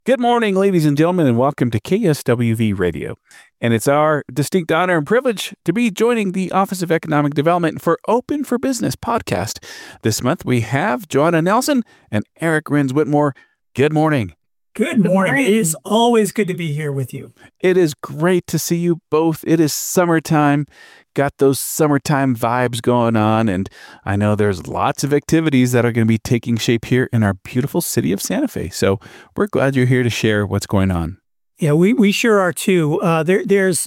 Good morning, ladies and gentlemen, and welcome to KSWV Radio. And it's our distinct honor and privilege to be joining the Office of Economic Development for Open for Business podcast. This month we have Joanna Nelson and Eric Renz-Whitmore. Good morning. Good morning. It is always good to be here with you. It is great to see you both. It is summertime. Got those summertime vibes going on, and I know there's lots of activities that are going to be taking shape here in our beautiful city of Santa Fe. So we're glad you're here to share what's going on. Yeah, we sure are too. There's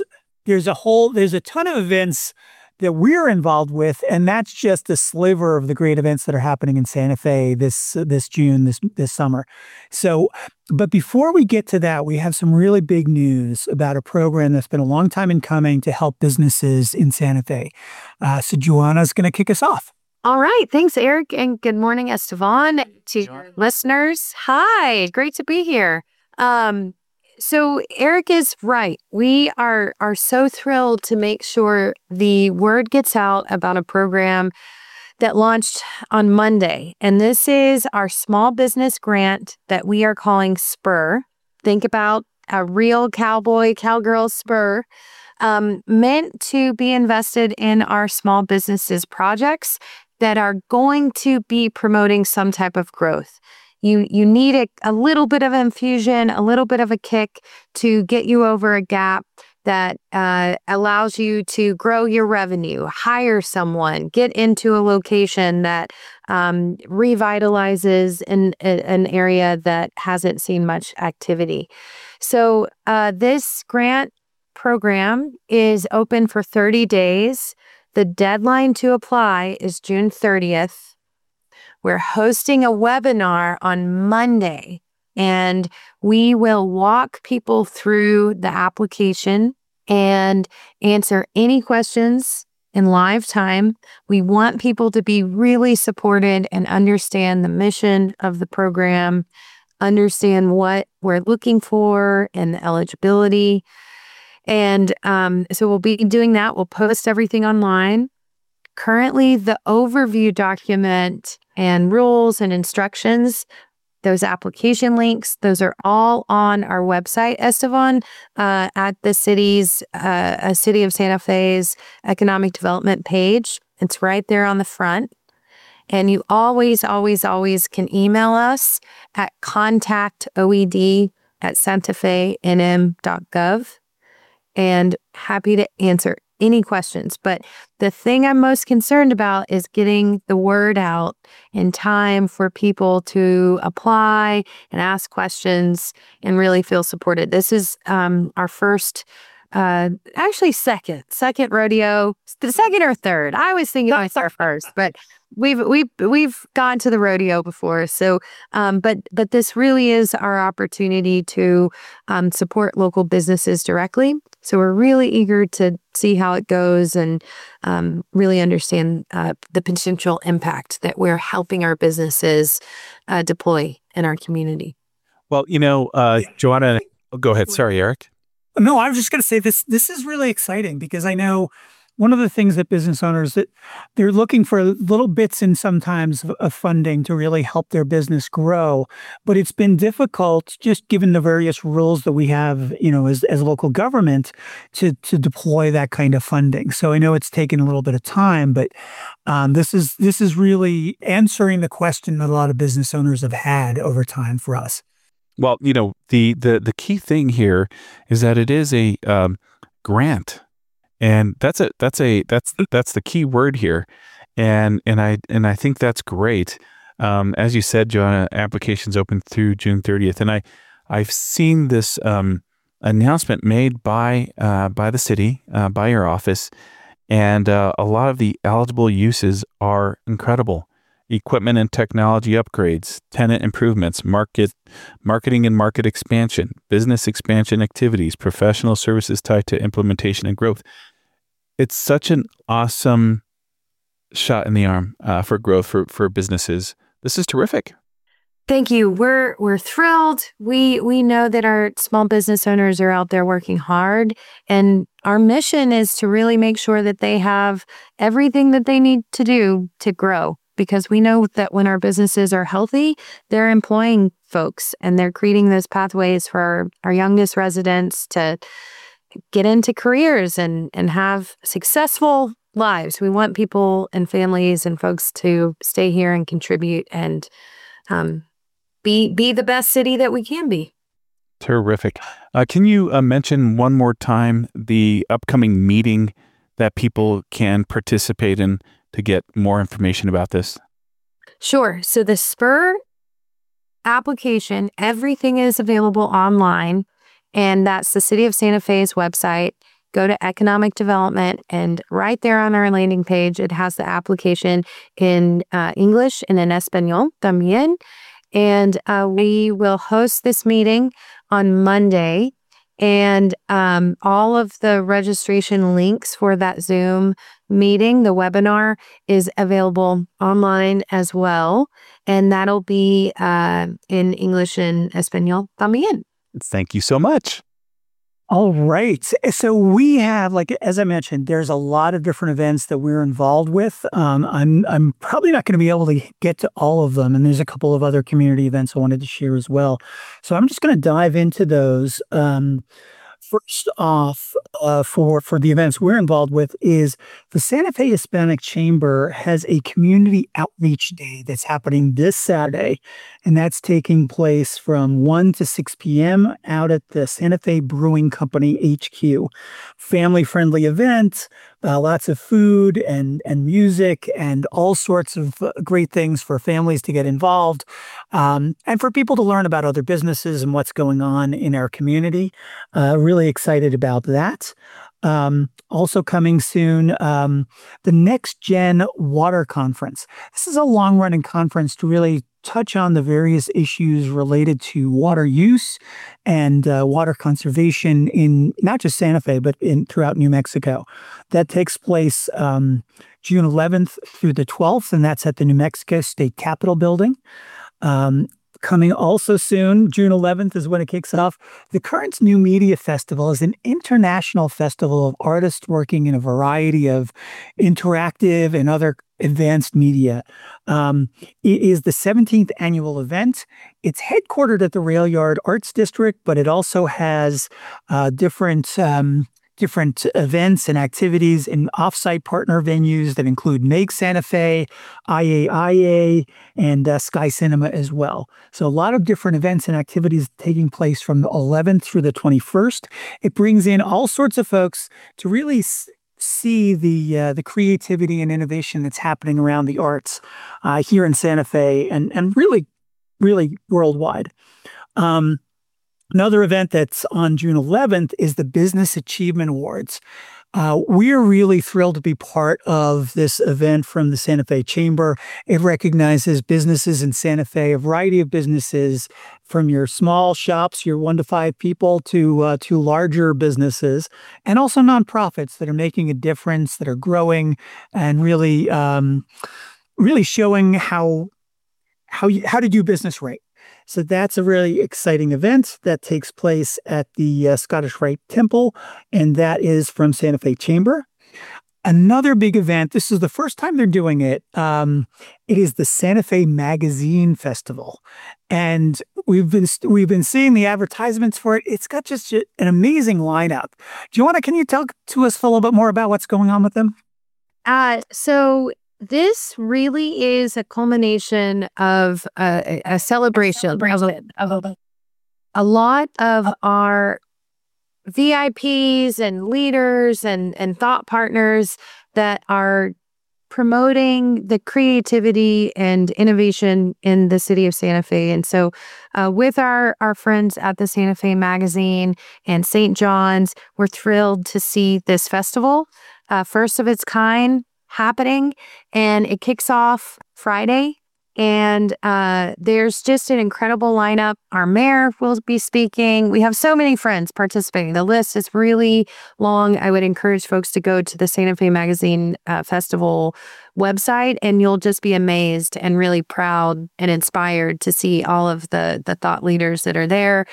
a ton of events that we're involved with, and that's just a sliver of the great events that are happening in Santa Fe this June, this summer. So, but before we get to that, we have some really big news about a program that's been a long time in coming to help businesses in Santa Fe. So Joanna's going to kick us off. All right. Thanks, Eric. And good morning, Estevan. To listeners, hi. Great to be here. So Eric is right. We are so thrilled to make sure the word gets out about a program that launched on Monday. And this is our small business grant that we are calling Spur. Think about a real cowgirl Spur, meant to be invested in our small businesses projects that are going to be promoting some type of growth. You need a little bit of infusion, a little bit of a kick to get you over a gap that allows you to grow your revenue, hire someone, get into a location that revitalizes an area that hasn't seen much activity. So this grant program is open for 30 days. The deadline to apply is June 30th. We're hosting a webinar on Monday, and we will walk people through the application and answer any questions in live time. We want people to be really supported and understand the mission of the program, understand what we're looking for and the eligibility. And so we'll be doing that. We'll post everything online. Currently, the overview document and rules and instructions, those application links, those are all on our website, Estevan, at the City of Santa Fe's Economic Development page. It's right there on the front. And you always can email us at contactoed@santafenm.gov, and happy to answer any questions. But the thing I'm most concerned about is getting the word out in time for people to apply and ask questions and really feel supported. This is our first, actually second rodeo, the second or third. I was thinking it's our first, but we've gone to the rodeo before. So, but this really is our opportunity to support local businesses directly. So we're really eager to see how it goes and really understand the potential impact that we're helping our businesses deploy in our community. Well, Joanna, go ahead. Sorry, Eric. No, I was just going to say this is really exciting because I know one of the things that business owners, that they're looking for little bits and sometimes of funding to really help their business grow. But it's been difficult just given the various rules that we have, as local government to deploy that kind of funding. So I know it's taken a little bit of time, but this is really answering the question that a lot of business owners have had over time for us. Well, the key thing here is that it is a grant. And that's the key word here, and I think that's great. As you said, Joanna, applications open through June 30th, and I've seen this announcement made by the city, by your office, and a lot of the eligible uses are incredible. Equipment and technology upgrades, tenant improvements, marketing and market expansion, business expansion activities, professional services tied to implementation and growth. It's such an awesome shot in the arm for growth for businesses. This is terrific. Thank you. We're thrilled. We know that our small business owners are out there working hard, and our mission is to really make sure that they have everything that they need to do to grow. because we know that when our businesses are healthy, they're employing folks and they're creating those pathways for our youngest residents to get into careers and have successful lives. We want people and families and folks to stay here and contribute and be the best city that we can be. Terrific. Can you mention one more time the upcoming meeting that people can participate in to get more information about this? Sure. So the SPUR application, everything is available online, and that's the City of Santa Fe's website. Go to Economic Development, and right there on our landing page, it has the application in English and in Espanol también. And we will host this meeting on Monday. And all of the registration links for that Zoom meeting, the webinar, is available online as well. And that'll be in English and Espanol también. Thank you so much. All right. So we have, like, as I mentioned, there's a lot of different events that we're involved with. I'm probably not going to be able to get to all of them. And there's a couple of other community events I wanted to share as well. So I'm just going to dive into those. First off, for the events we're involved with is the Santa Fe Hispanic Chamber has a community outreach day that's happening this Saturday, and that's taking place from 1 to 6 p.m. out at the Santa Fe Brewing Company HQ. Family-friendly event, lots of food and music and all sorts of great things for families to get involved, and for people to learn about other businesses and what's going on in our community. Really excited about that. Also coming soon, the Next Gen Water Conference. This is a long-running conference to really touch on the various issues related to water use and water conservation in not just Santa Fe, but throughout New Mexico. That takes place June 11th through the 12th, and that's at the New Mexico State Capitol building. Coming also soon, June 11th is when it kicks off. The Currents New Media Festival is an international festival of artists working in a variety of interactive and other advanced media. It is the 17th annual event. It's headquartered at the Rail Yard Arts District, but it also has different events and activities in off-site partner venues that include Make Santa Fe, IAIA, and Sky Cinema as well. So a lot of different events and activities taking place from the 11th through the 21st. It brings in all sorts of folks to really see the creativity and innovation that's happening around the arts here in Santa Fe and really, really worldwide. Another event that's on June 11th is the Business Achievement Awards. We are really thrilled to be part of this event from the Santa Fe Chamber. It recognizes businesses in Santa Fe, a variety of businesses, from your small shops, your 1 to 5 people, to larger businesses, and also nonprofits that are making a difference, that are growing, and really showing how to do business right. So that's a really exciting event that takes place at the Scottish Rite Temple, and that is from Santa Fe Chamber. Another big event, this is the first time they're doing it, it is the Santa Fe Magazine Festival. And we've been seeing the advertisements for it. It's got just an amazing lineup. Can you talk to us a little bit more about what's going on with them? So this really is a culmination of a celebration of a lot of our VIPs and leaders and thought partners that are promoting the creativity and innovation in the city of Santa Fe. And so with our friends at the Santa Fe Magazine and St. John's, we're thrilled to see this festival, first of its kind, happening, and it kicks off Friday. And there's just an incredible lineup. Our mayor will be speaking. We have so many friends participating. The list is really long. I would encourage folks to go to the Santa Fe Magazine Festival website, and you'll just be amazed and really proud and inspired to see all of the thought leaders that are there.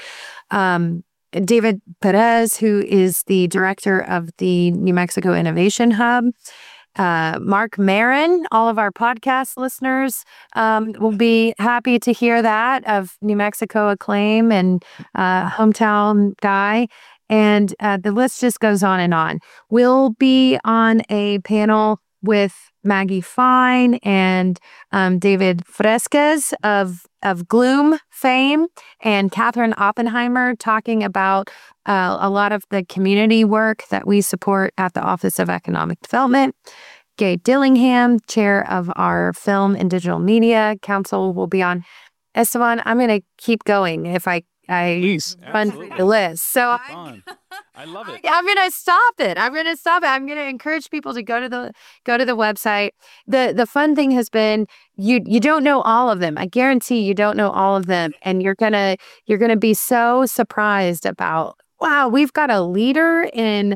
David Perez, who is the director of the New Mexico Innovation Hub, Mark Marin, all of our podcast listeners will be happy to hear that, of New Mexico acclaim and hometown guy. And the list just goes on and on. We'll be on a panel with Maggie Fine and David Fresquez of Gloom fame, and Catherine Oppenheimer, talking about a lot of the community work that we support at the Office of Economic Development. Gay Dillingham, chair of our Film and Digital Media Council, will be on. Esteban, I'm going to keep going if I Please, run through the list. So I love it. I'm going to stop it. I'm going to encourage people to go to the website. The fun thing has been you don't know all of them. I guarantee you don't know all of them, and you're gonna be so surprised about, wow, we've got a leader in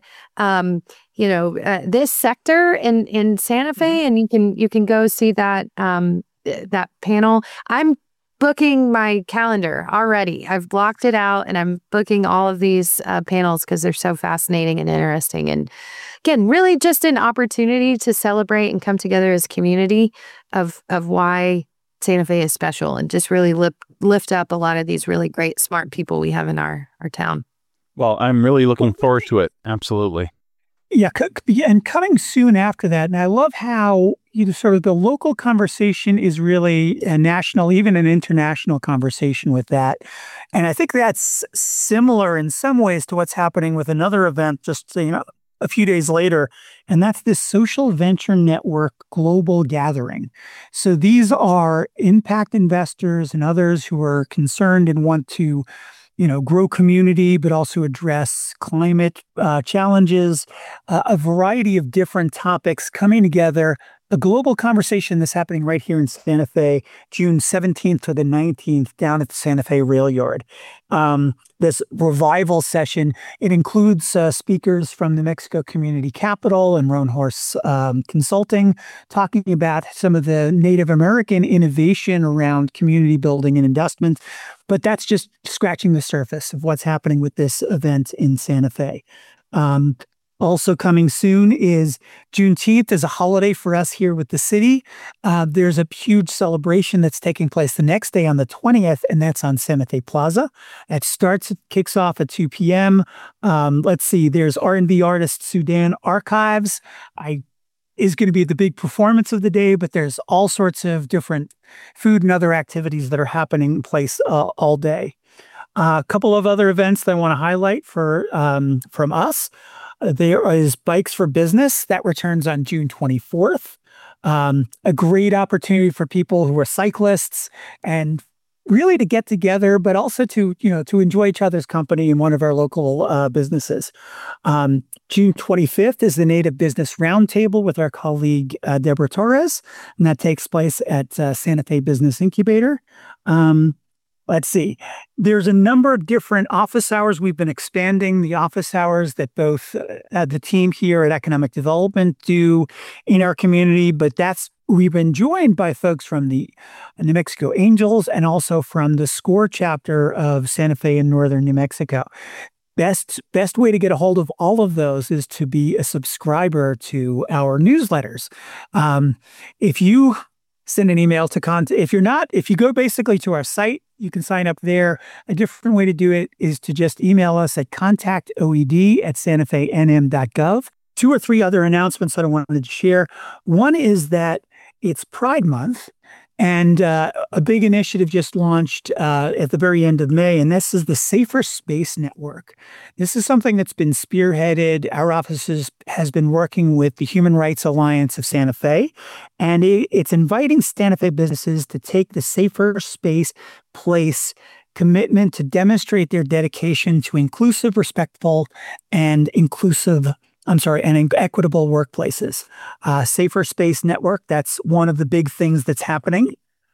this sector in Santa Fe, and you can go see that that panel. I'm booking my calendar already. I've blocked it out, and I'm booking all of these panels because they're so fascinating and interesting. And again, really just an opportunity to celebrate and come together as a community of why Santa Fe is special, and just really lift up a lot of these really great, smart people we have in our town. Well, I'm really looking forward to it. Absolutely. Yeah, and coming soon after that. And I love how sort of the local conversation is really a national, even an international conversation with that. And I think that's similar in some ways to what's happening with another event just a few days later, and that's this Social Venture Network Global Gathering. So these are impact investors and others who are concerned and want to grow community, but also address climate challenges, a variety of different topics coming together. A global conversation that's happening right here in Santa Fe, June 17th to the 19th, down at the Santa Fe Rail Yard. This revival session, it includes speakers from New Mexico Community Capital and Roan Horse Consulting, talking about some of the Native American innovation around community building and investment. But that's just scratching the surface of what's happening with this event in Santa Fe. Also coming soon is Juneteenth is a holiday for us here with the city. There's a huge celebration that's taking place the next day on the 20th, and that's on Santa Fe Plaza. It kicks off at 2 p.m. Let's see, there's R&B artist Sudan Archives. Is going to be the big performance of the day, but there's all sorts of different food and other activities that are happening in place all day. A couple of other events that I want to highlight from us. There is Bikes for Business that returns on June 24th. A great opportunity for people who are cyclists and really to get together, but also to enjoy each other's company in one of our local businesses. June 25th is the Native Business Roundtable with our colleague Deborah Torres, and that takes place at Santa Fe Business Incubator. Let's see. There's a number of different office hours. We've been expanding the office hours that both the team here at Economic Development do in our community, but we've been joined by folks from the New Mexico Angels and also from the SCORE chapter of Santa Fe in northern New Mexico. Best way to get a hold of all of those is to be a subscriber to our newsletters. If you send an email to if you go basically to our site, you can sign up there. A different way to do it is to just email us at contactoed@santafenm.gov. 2 or 3 other announcements that I wanted to share. One is that it's Pride Month, and a big initiative just launched at the very end of May, and this is the Safer Space Network. This is something that's been spearheaded. Our office has been working with the Human Rights Alliance of Santa Fe, and it's inviting Santa Fe businesses to take the Safer Space Place commitment to demonstrate their dedication to inclusive, respectful, and equitable workplaces. Safer Space Network, that's one of the big things that's happening.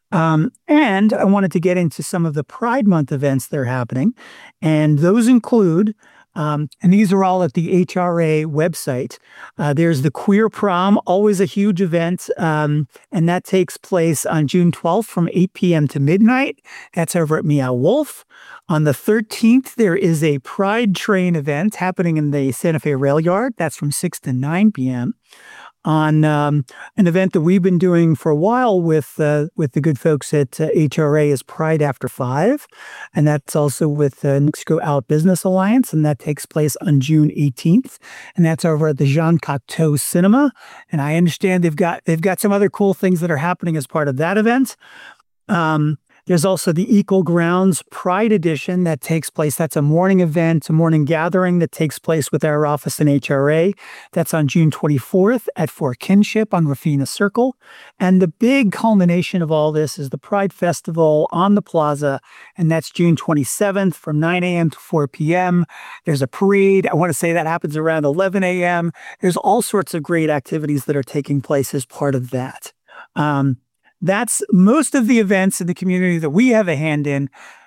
And I wanted to get into some of the Pride Month events that are happening. And those include, and these are all at the HRA website. There's the Queer Prom, always a huge event. And that takes place on June 12th from 8 p.m. to midnight. That's over at Meow Wolf. On the 13th, there is a Pride Train event happening in the Santa Fe Rail Yard. That's from 6 to 9 p.m. on an event that we've been doing for a while with the good folks at HRA is Pride After 5. And that's also with the New Mexico Out Business Alliance. And that takes place on June 18th. And that's over at the Jean Cocteau Cinema. And I understand they've got some other cool things that are happening as part of that event. There's also the Equal Grounds Pride Edition that takes place. That's a morning event, a morning gathering that takes place with our office in HRA. That's on June 24th at Fort Kinship on Rafina Circle. And the big culmination of all this is the Pride Festival on the Plaza, and that's June 27th from 9 a.m. to 4 p.m. There's a parade. I want to say that happens around 11 a.m. There's all sorts of great activities that are taking place as part of that. That's most of the events in the community that we have a hand in.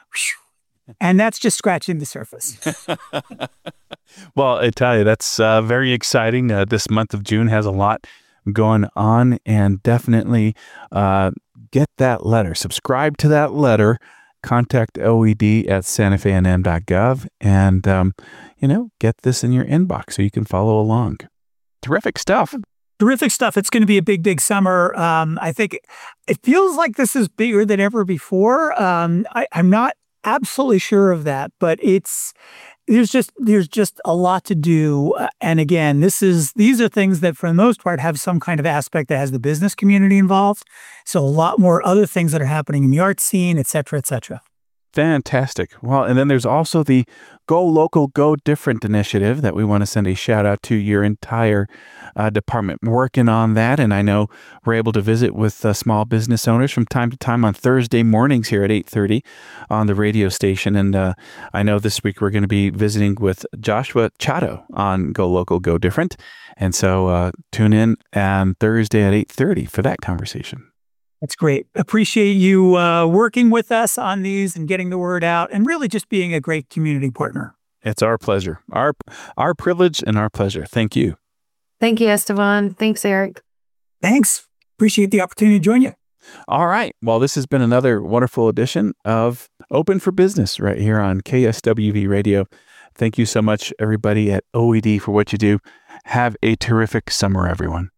And that's just scratching the surface. Well, I tell you, that's very exciting. This month of June has a lot going on, and definitely get that letter. Subscribe to that letter. Contact OED at santafenm.gov and, get this in your inbox so you can follow along. Terrific stuff. Terrific stuff. It's going to be a big, big summer. I think it feels like this is bigger than ever before. I'm not absolutely sure of that, but there's just a lot to do. And again, these are things that for the most part have some kind of aspect that has the business community involved. So a lot more other things that are happening in the art scene, et cetera, et cetera. Fantastic. Well, and then there's also the Go Local, Go Different initiative that we want to send a shout out to your entire department working on that. And I know we're able to visit with small business owners from time to time on Thursday mornings here at 8:30 on the radio station. And I know this week we're going to be visiting with Joshua Chato on Go Local, Go Different. And so tune in on Thursday at 8:30 for that conversation. That's great. Appreciate you working with us on these and getting the word out and really just being a great community partner. It's our pleasure, our privilege and our pleasure. Thank you. Thank you, Esteban. Thanks, Eric. Thanks. Appreciate the opportunity to join you. All right. Well, this has been another wonderful edition of Open for Business right here on KSWV Radio. Thank you so much, everybody at OED, for what you do. Have a terrific summer, everyone.